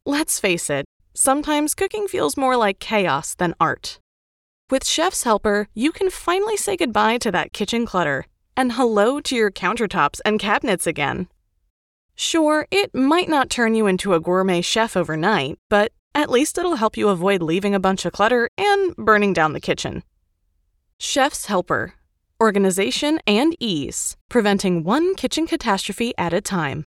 Let's face it, sometimes cooking feels more like chaos than art. With Chef's Helper, you can finally say goodbye to that kitchen clutter and hello to your countertops and cabinets again. Sure, it might not turn you into a gourmet chef overnight, but at least it'll help you avoid leaving a bunch of clutter and burning down the kitchen. Chef's Helper. Organization and ease, preventing one kitchen catastrophe at a time.